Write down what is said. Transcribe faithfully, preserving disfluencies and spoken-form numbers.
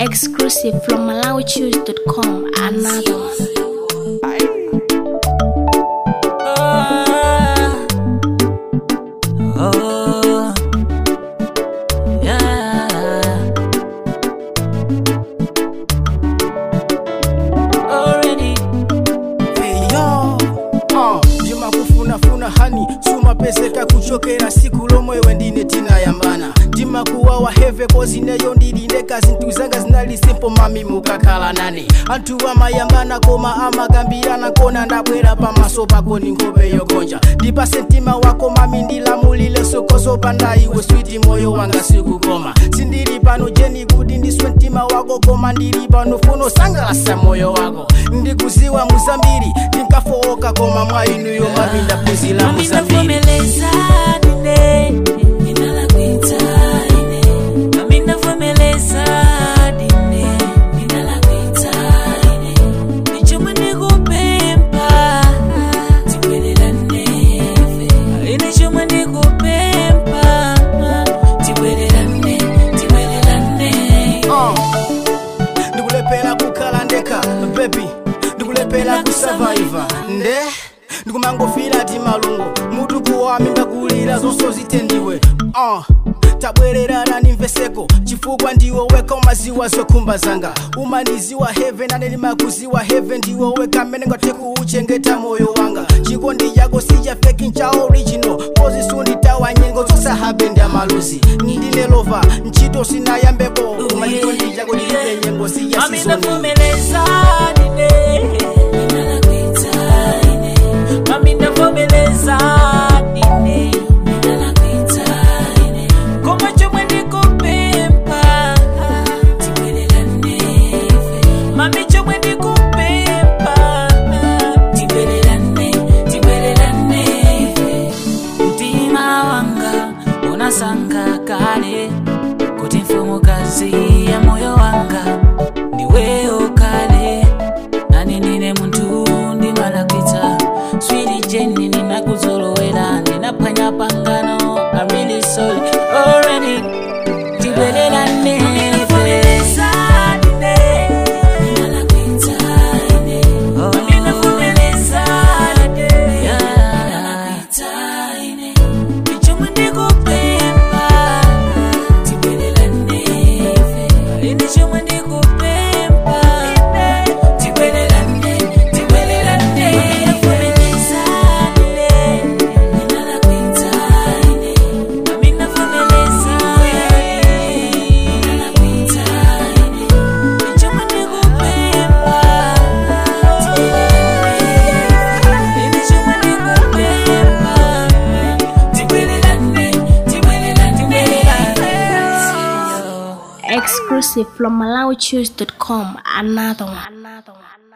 Exclusive from Malawi Choose dot com. Another one. Oh, yeah. Already. Hey yo, uh, jima kufuna funa hani suma peseka kuchokera siku lomwe wendine tina yambana jima kuwa wa heve kozi neyo ndidineka zintu zanga zinali simple mami mukakala nane antu wa mayambana koma amagambirana kona ndabwera pamaso pako ninkobe yogonja dipa sentima wako mami ndilamulile sokoso pandai we sweet moyo wanga sikukoma sindiri pano jeni kudi ndiswe ntima wako koma ndiri pano funo sangalasa moyo wako ndikuziwa muzambiri ndinkafooka koma mwainuyo mami ndapuzila muzambiri baby ndikulepela kusurvive nde ndikumangofira ti malungo mutu kuwami ndakulira zonso zitendiwe uh. tabwererana nimveseko chifukwa ndiwe weka umaziwa zokhumba zanga umaniziwa heaven ane ndimakuziwa heaven ndiwe weka mene ngate kuuchengeta moyo wanga chikondi yako sija fake ncha original kozi sunditawa nyengo zosahabe ndi amaluzi ndine lova nchito sinayambeko umachikondi yako ndilibe nyengo sija sisoni Mami ndavumeleza ine Koma chomwe ndikupempa Tibwererane Mami chomwe ndikupempa Tibwererane, tibwererane Mtima wanga unasanga kale kuti mfumukazi ya moyo wanga ndiweyo kale nani nine muntu ndimalakwitsa Sweetie Jenny ninakuzolowera ndinaphwanya pangano I'm really sorry already tibwererane Exclusive from Malawi Choose dot com. Another one. Another one.